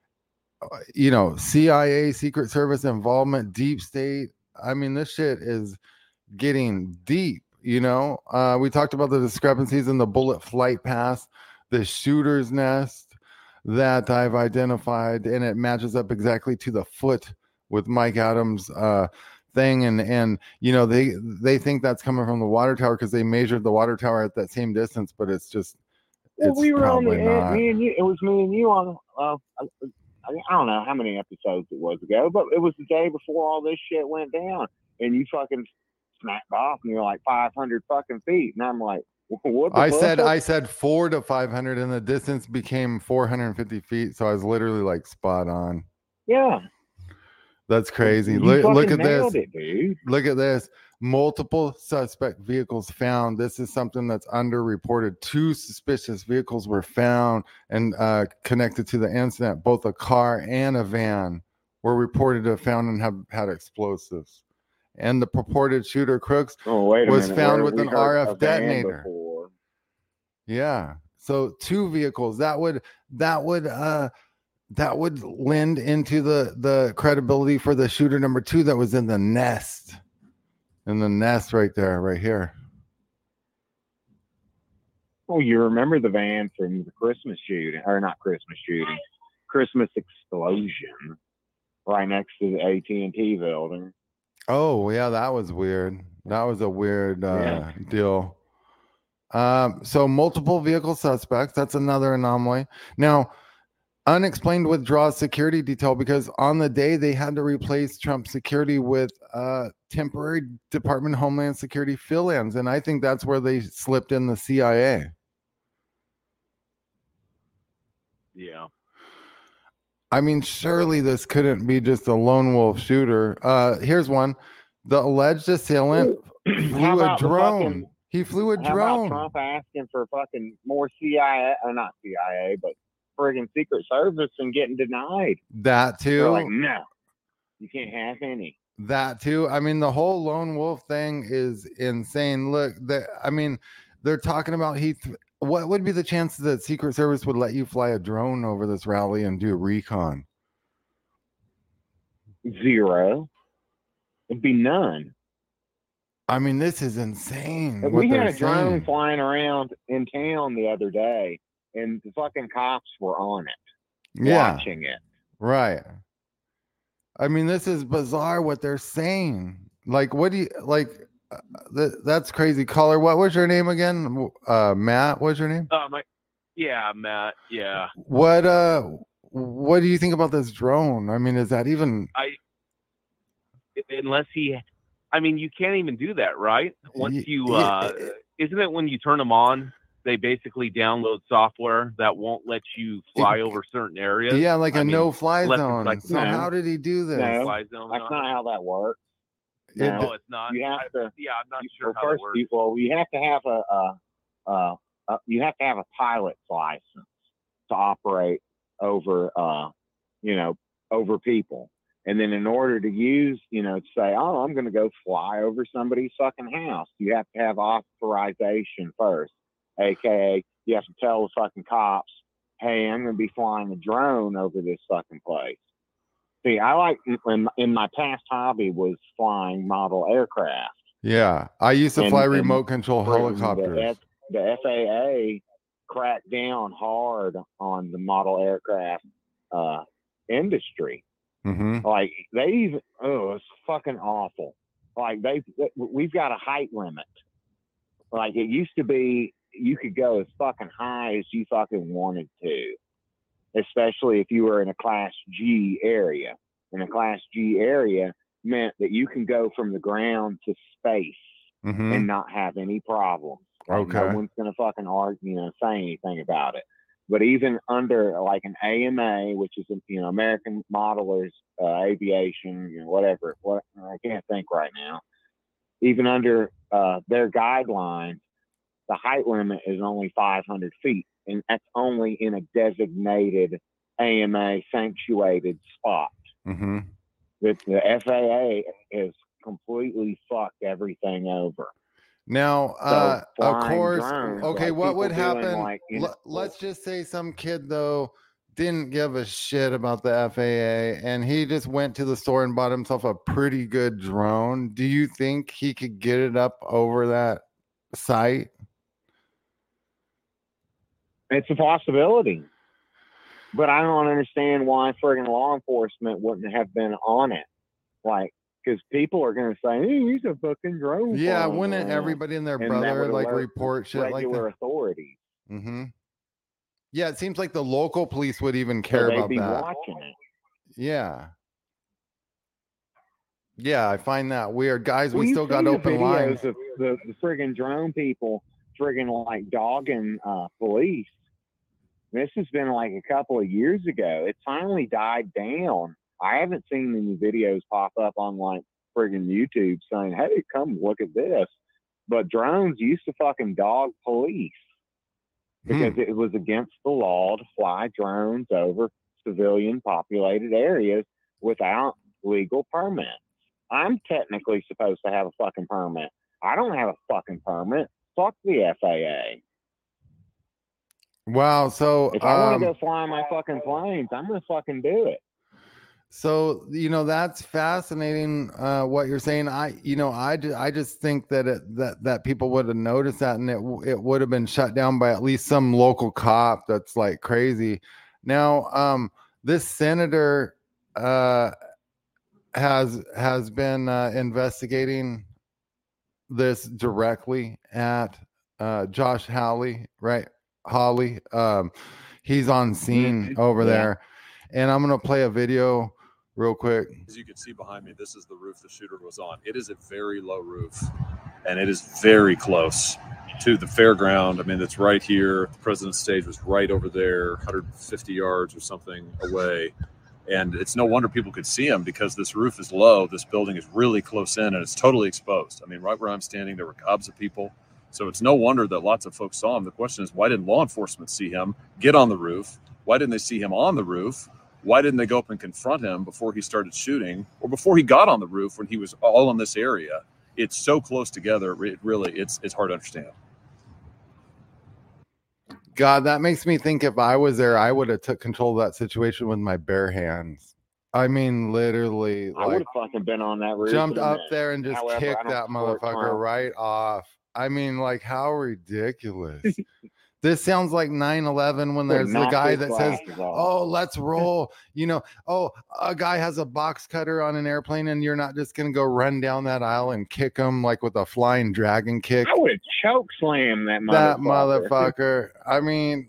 CIA, Secret Service involvement, deep state. I mean, this shit is getting deep, We talked about the discrepancies in the bullet flight path, the shooter's nest that I've identified, and it matches up exactly to the foot with Mike Adams' thing. And they think that's coming from the water tower because they measured the water tower at that same distance, but it's just, we were on the not. me and you. It was me and you on. I don't know how many episodes it was ago, but it was the day before all this shit went down, and you fucking snapped off, and you're like 500 fucking feet, and I'm like, what? I said 4 to 500, and the distance became 450 feet, so I was literally like spot on. Yeah, that's crazy. Look at this. Look at this. Multiple suspect vehicles found. This is something that's underreported. 2 suspicious vehicles were found and connected to the incident. Both a car and a van were reported to have found and have had explosives. And the purported shooter, Crooks, was found with an RF detonator. Yeah. So 2 vehicles. That would lend into the credibility for the shooter number 2 that was in the nest. In the nest right there, right here. Well, you remember the van from the Christmas shooting, or not Christmas shooting, Christmas explosion right next to the AT&T building. Oh, yeah, that was weird. That was a weird deal. So multiple vehicle suspects. That's another anomaly. Now, unexplained withdrawal security detail, because on the day they had to replace Trump security with temporary Department of Homeland Security fill-ins, and I think that's where they slipped in the CIA. Yeah. I mean, surely this couldn't be just a lone wolf shooter. Here's one. The alleged assailant flew a drone. He flew a How drone. about Trump asking for fucking more CIA, or not CIA, but friggin' Secret Service and getting denied? That too. They're like, no, you can't have any. That too. I mean, the whole lone wolf thing is insane. Look, they're talking about what would be the chances that Secret Service would let you fly a drone over this rally and do recon? 0. It'd be none. I mean, this is insane. We had a drone flying around in town the other day, and the fucking cops were on it, watching it. Right. I mean, this is bizarre what they're saying. Like, what do you like? That's crazy. Caller, what was your name again? Matt, what's your name? Matt. Yeah. What do you think about this drone? I mean, is that even? You can't even do that, right? Once you, isn't it when you turn them on, they basically download software that won't let you fly over certain areas? Yeah, like a no-fly zone. No. How did he do this? No, fly zone, that's not how that works. No, it's not. You have to. I'm not sure how first, that works. you have to have a pilot's license to operate over, over people. And then in order to use, to say, oh, I'm going to go fly over somebody's fucking house, you have to have authorization first. AKA, you have to tell the fucking cops, hey, I'm going to be flying a drone over this fucking place. See, I like, in my past hobby was flying model aircraft. Yeah, I used to fly remote control helicopters. The FAA cracked down hard on the model aircraft industry. Mm-hmm. Like it's fucking awful. Like we've got a height limit. Like it used to be, you could go as fucking high as you fucking wanted to, especially if you were in a Class G area. And a Class G area meant that you can go from the ground to space and not have any problems. Like, no one's gonna fucking argue, say anything about it. But even under like an AMA, which is American Modelers Aviation, whatever. I can't think right now. Even under their guidelines, the height limit is only 500 feet, and that's only in a designated AMA sanctuated spot. Mm-hmm. The FAA has completely fucked everything over. Now, of course, drones, okay, what would happen? Let's just say some kid, though, didn't give a shit about the FAA, and he just went to the store and bought himself a pretty good drone. Do you think he could get it up over that site? It's a possibility. But I don't understand why friggin' law enforcement wouldn't have been on it. Like, because people are going to say, hey, he's a fucking drone. Yeah, wouldn't everybody and their brother report shit like that? Regular authorities. Mm-hmm. Yeah, it seems like the local police would even care about that. They'd be watching it. Yeah. Yeah, I find that weird. Guys, we still got open lines. Of the friggin' drone people friggin' like dogging police. This has been like a couple of years ago. It finally died down. I haven't seen any videos pop up on like friggin' YouTube saying, hey, come look at this. But drones used to fucking dog police because it was against the law to fly drones over civilian populated areas without legal permits. I'm technically supposed to have a fucking permit. I don't have a fucking permit. Fuck the FAA. Wow. So if I want to go fly my fucking planes, I'm going to fucking do it. So, that's fascinating, what you're saying. I just think that that people would have noticed that, and it would have been shut down by at least some local cop. That's like crazy. Now, this senator, has been investigating this directly at Josh Hawley, right? Holly. He's on scene over there. And I'm going to play a video real quick. As you can see behind me, this is the roof the shooter was on. It is a very low roof, and it is very close to the fairground. I mean, it's right here. The president's stage was right over there, 150 yards or something away. And it's no wonder people could see him because this roof is low. This building is really close in, and it's totally exposed. I mean, right where I'm standing, there were gobs of people. So it's no wonder that lots of folks saw him. The question is, why didn't law enforcement see him get on the roof? Why didn't they see him on the roof? Why didn't they go up and confront him before he started shooting or before he got on the roof when he was all in this area? It's so close together. It's hard to understand. God, that makes me think if I was there, I would have took control of that situation with my bare hands. I mean, literally, I would have fucking been on that roof. Jumped up there and just kicked that motherfucker Trump. right off. I mean, like, how ridiculous. This sounds like 9/11 when there's the guy that says, oh, let's roll. You know, oh, a guy has a box cutter on an airplane and you're not just going to go run down that aisle and kick him like with a flying dragon kick. I would have choke slammed that motherfucker. I mean,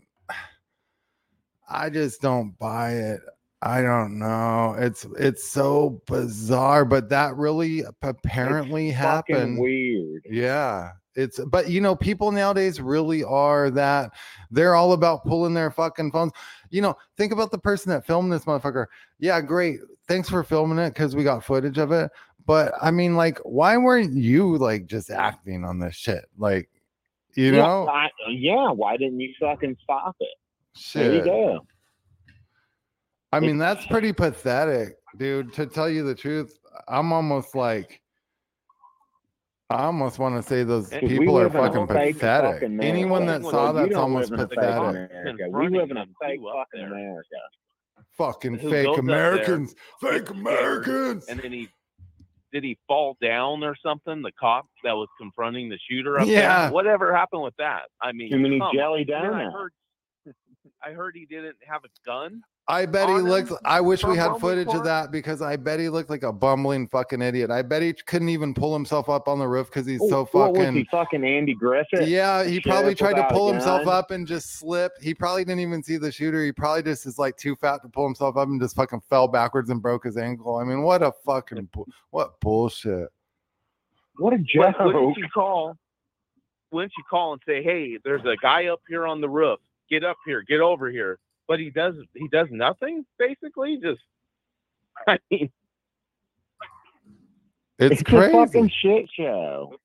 I just don't buy it. I don't know. It's so bizarre, but that really apparently happened. Weird. Yeah. But you know, people nowadays really are that they're all about pulling their fucking phones. You know, think about the person that filmed this motherfucker. Yeah, great. Thanks for filming it because we got footage of it. But I mean, like, why weren't you like just acting on this shit? Like, you know? Why didn't you fucking stop it? Shit. There you go. I mean, that's pretty pathetic, dude. To tell you the truth, I almost want to say those people are fucking pathetic. Anyone that saw that's almost pathetic. We live in a fake fucking America. Fucking fake Americans. Fake Americans. And then did he fall down or something? The cop that was confronting the shooter up there? Whatever happened with that? I mean, too many jelly donuts. I heard he didn't have a gun. I bet he looked. I wish we had footage of that because I bet he looked like a bumbling fucking idiot. I bet he couldn't even pull himself up on the roof because he's so fucking. What was he, fucking Andy Griffith? Yeah, he probably tried to pull himself up and just slip. He probably didn't even see the shooter. He probably just is like too fat to pull himself up and just fucking fell backwards and broke his ankle. I mean, what a fucking what bullshit. What a joke. Wouldn't you call and say, hey, there's a guy up here on the roof. Get up here. Get over here. But he does nothing, basically. Just, I mean, it's crazy. A fucking shit show.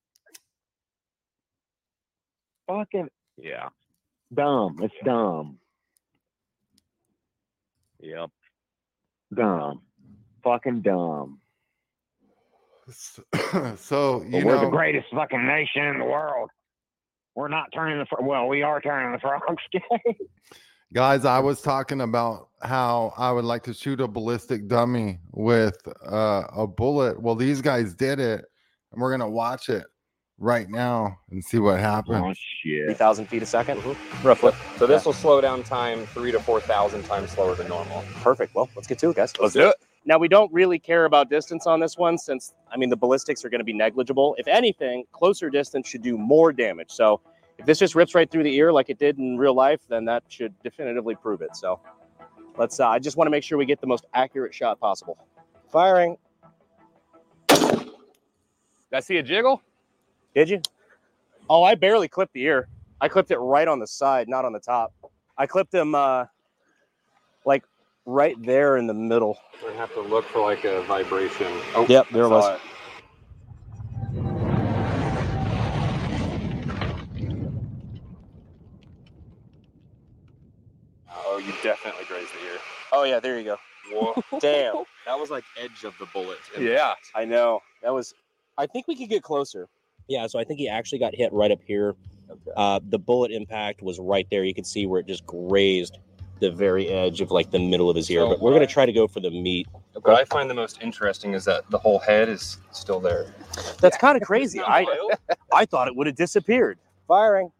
Fucking dumb. It's dumb. Yep. Dumb. Fucking dumb. So we're the greatest fucking nation in the world. We're not turning we are turning the frogs gay. Guys, I was talking about how I would like to shoot a ballistic dummy with a bullet. Well, these guys did it, and we're gonna watch it right now and see what happens. Oh shit! 3,000 feet a second, roughly. So this will slow down time 3,000 to 4,000 times slower than normal. Perfect. Well, let's get to it, guys. Let's do it. Now, we don't really care about distance on this one since, I mean, the ballistics are going to be negligible. If anything, closer distance should do more damage. So if this just rips right through the ear like it did in real life, then that should definitively prove it. So let's, I just want to make sure we get the most accurate shot possible. Firing. Did I see a jiggle? Did you? Oh, I barely clipped the ear. I clipped it right on the side, not on the top. I clipped him like right there in the middle. We're gonna have to look for like a vibration. Oh, yep, there it was. Oh, you definitely grazed the ear. Oh yeah, there you go. Whoa. Damn. That was like edge of the bullet. Yeah, I know. That was, I think we could get closer. Yeah, so I think he actually got hit right up here. Okay. The bullet impact was right there. You could see where it just grazed the very edge of like the middle of his ear. But we're going to try to go for the meat. What I find the most interesting is that the whole head is still there. That's kind of crazy. I thought it would have disappeared. Firing.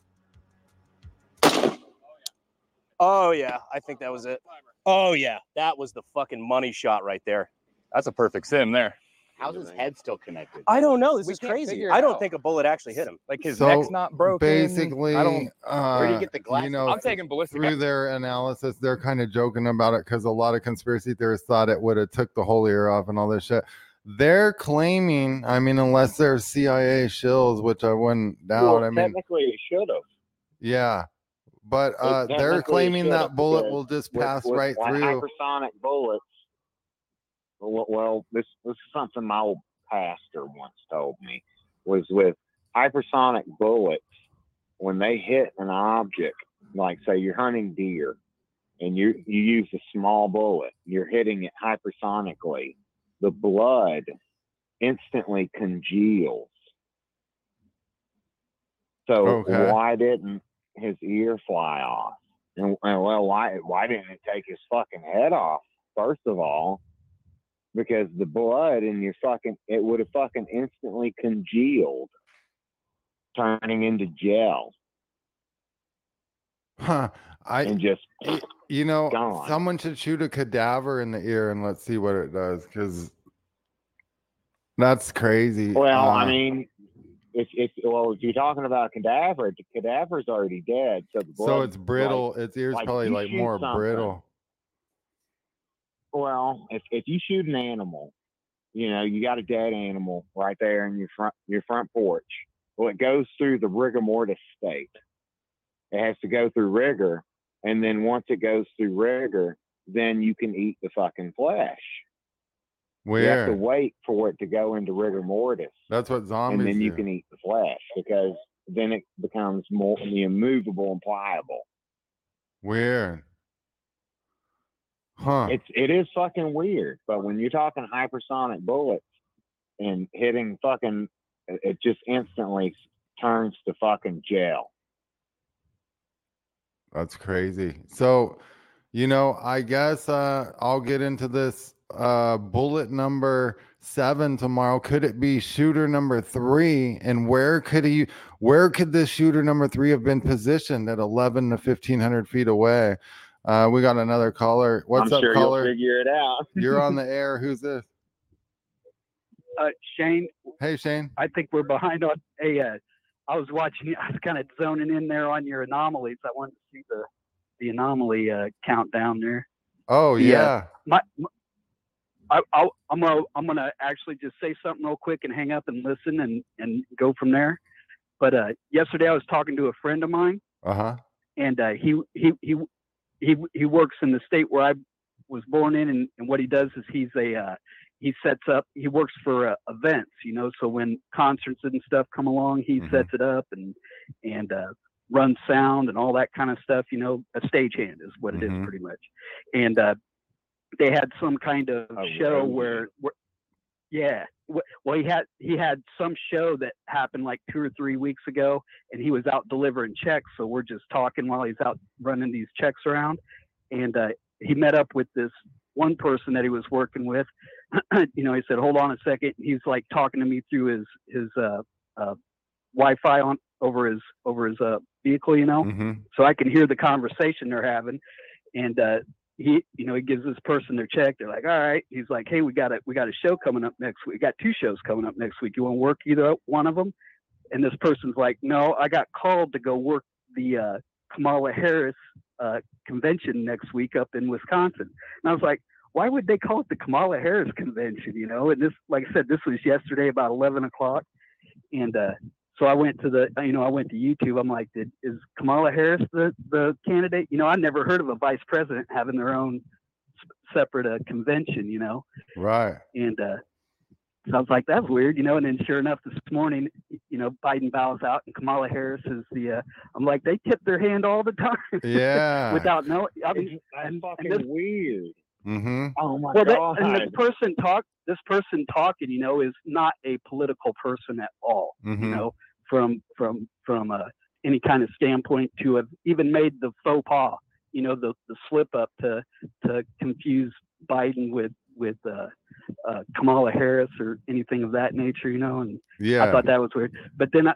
Oh, yeah. I think that was it. Oh, yeah. That was the fucking money shot right there. That's a perfect sim there. How's his head still connected? I don't know. This We is can't crazy. figure it I don't out. think a bullet actually hit him. Like his So, neck's not broken. Basically, I don't. where do you get the glass? I'm taking ballistic. Through their analysis, they're kind of joking about it because a lot of conspiracy theorists thought it would have took the whole ear off and all this shit. They're claiming, I mean, unless they're CIA shills, which I wouldn't doubt. Well, I mean, technically it should have. yeah, but they're claiming that bullet will just pass right through. Hypersonic bullets. Well, this is something my old pastor once told me, was with hypersonic bullets, when they hit an object, like say you're hunting deer and you use a small bullet, you're hitting it hypersonically, the blood instantly congeals. So why didn't his ear fly off? And well, why didn't it take his fucking head off? First of all, because the blood in your it would have fucking instantly congealed, turning into gel. Huh. And just gone. Someone should shoot a cadaver in the ear and let's see what it does, because that's crazy. Well, I mean, if you're talking about a cadaver, the cadaver's already dead, so the blood, so it's brittle. Its ear's probably like more brittle. Well, if you shoot an animal, you got a dead animal right there in your front porch. Well, it goes through the rigor mortis state. It has to go through rigor, and then once it goes through rigor, then you can eat the fucking flesh. Where? You have to wait for it to go into rigor mortis. That's what zombies and then you do. can eat the flesh, because then it becomes more immovable and pliable. Weird. Huh. It is fucking weird, but when you're talking hypersonic bullets and hitting fucking, it just instantly turns to fucking gel. That's crazy. So, I guess I'll get into this bullet number 7 tomorrow. Could it be shooter number 3? And where could this shooter number 3 have been positioned at 11 to 1,500 feet away? We got another caller. What's up, sure caller? You'll figure it out. You're on the air. Who's this? Shane. Hey, Shane. I think we're behind on I was watching. I was kind of zoning in there on your anomalies. I wanted to see the anomaly countdown there. Oh yeah. I'm gonna actually just say something real quick and hang up and listen and go from there. But yesterday I was talking to a friend of mine. And he works in the state where I was born in, and what he does is he works for events, so when concerts and stuff come along, he sets it up and runs sound and all that kind of stuff, a stagehand is what it is pretty much. And they had some kind of show where well, he had some show that happened like 2 or 3 weeks ago, and he was out delivering checks. So we're just talking while he's out running these checks around, and he met up with this one person that he was working with. He said, "Hold on a second." He's like talking to me through his Wi-Fi over his vehicle, so I can hear the conversation they're having, and he gives this person their check. They're like, all right. He's like, hey, we got a show coming up next week. We got 2 shows coming up next week. You want to work either one of them? And this person's like, no, I got called to go work the Kamala Harris convention next week up in Wisconsin. And I was like, why would they call it the Kamala Harris convention? And this, like I said, this was yesterday about 11 o'clock. And so I went to I went to YouTube. I'm like, is Kamala Harris the candidate? I never heard of a vice president having their own separate convention, Right. And so I was like, that's weird, and then sure enough, this morning, Biden bows out and Kamala Harris is I'm like, they tip their hand all the time. Yeah. Without knowing. I mean, that's fucking weird. Oh my God. And this person talking, is not a political person at all, from any kind of standpoint to have even made the faux pas, the slip up to confuse Biden with Kamala Harris or anything of that nature, and I thought that was weird. But then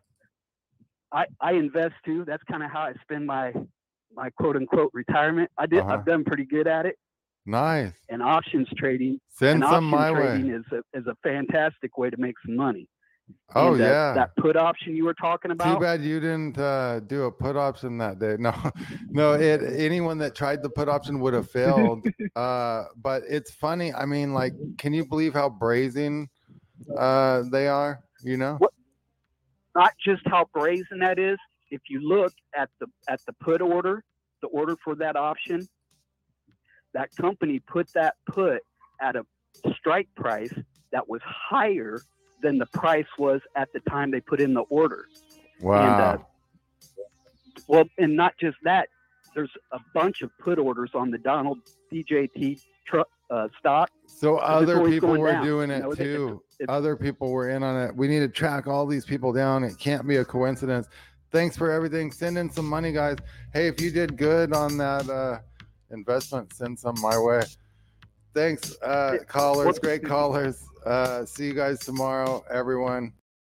I invest too. That's kind of how I spend my quote unquote retirement. I've done pretty good at it. Nice. And options trading. Send and some my option way. trading is a fantastic way to make some money. Oh, And yeah. that put option you were talking about. Too bad you didn't do a put option that day. No, anyone that tried the put option would have failed. But it's funny. I mean, like, can you believe how brazen they are? You know, Not just how brazen that is. If you look at the put order, the order for that option, that company put that put at a strike price that was higher than the price was at the time they put in the order. Wow. And not just that, there's a bunch of put orders on the Donald DJT stock. So other people were down. doing it too. Other people were in on it. We need to track all these people down. It can't be a coincidence. Thanks for everything. Send in some money, guys. Hey, if you did good on that investment, send some my way. Thanks, callers. Great callers. See you guys tomorrow, everyone.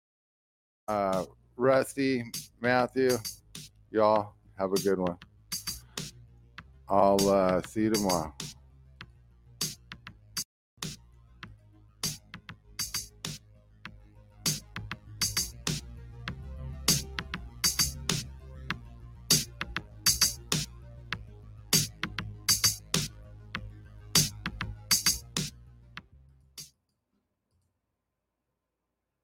Rusty, Matthew, y'all have a good one. I'll see you tomorrow.